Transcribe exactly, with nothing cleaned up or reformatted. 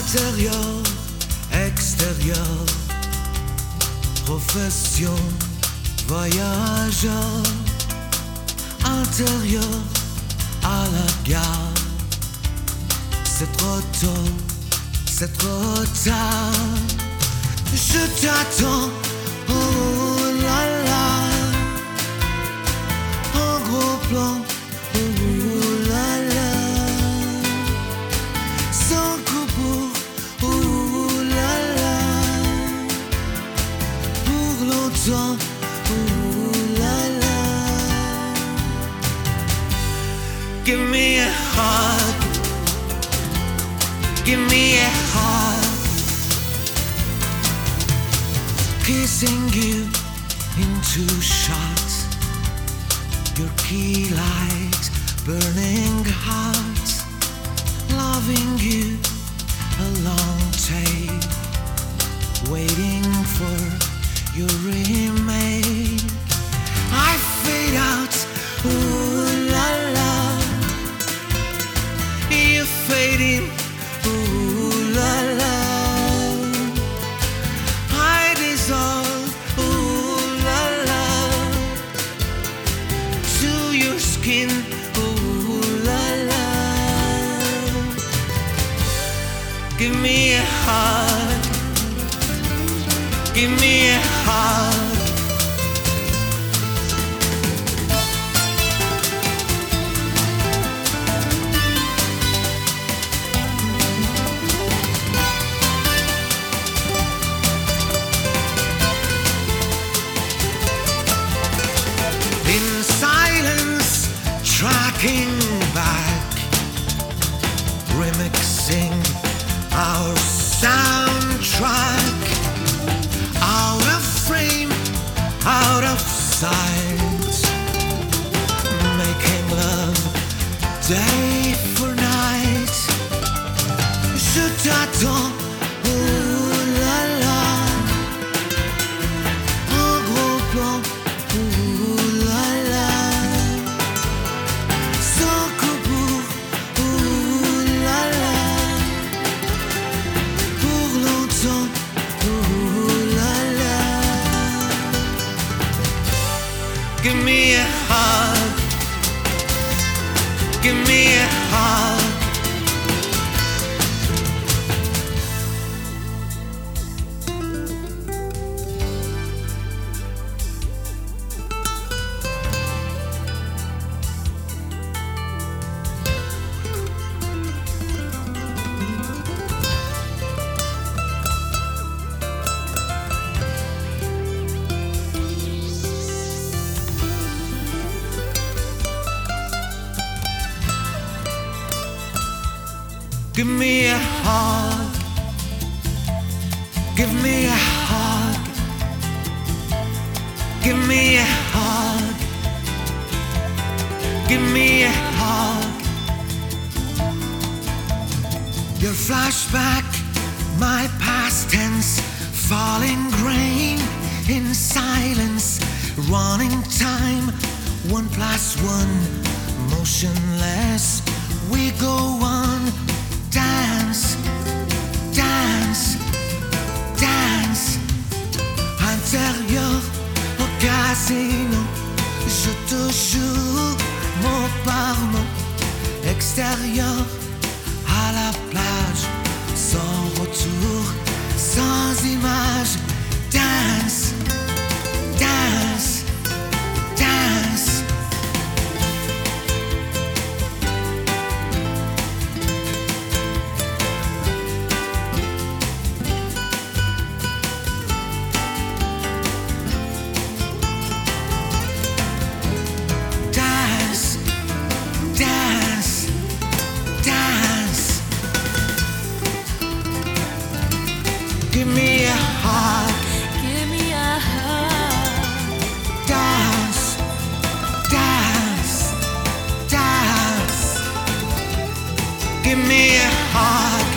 intérieur, extérieur, profession, voyageur, intérieur, à la gare. C'est trop tôt, c'est trop tard. Je t'attends, oh là là. En gros plan, oh là là. Sans coupe, oh là là. Pour longtemps, oh là là. Give me a hug. Give me a hug. Kissing you in two shots. Your key light burning hot. Loving you a long take. Waiting for your remake. I fade out, ooh la la. You fade in, ooh la la. I dissolve, ooh la la. To your skin, ooh la la. Give me a hug. Give me a hug. In silence, tracking back, remixing our soundtrack. Out of frame, out of sight, making love day for night. Je t'attends, oh la la. En gros plan, oh la la. Sans coupe, oh la la. Pour longtemps, oh la la. Give me a hug. Give me a hug. Give me a hug. Give me a hug. Give me a hug. Give me a hug. Your flashback, my past tense, falling grain in silence, running time, one plus one, motionless. We go on. Dance, dance, dance. Intérieur au casino, je te jure mot par mot. Extérieur à la plage, sans retour, sans image. Dance, dance, dance. Give me a hug. Give me a hug. Dance, dance, dance. Give me a hug.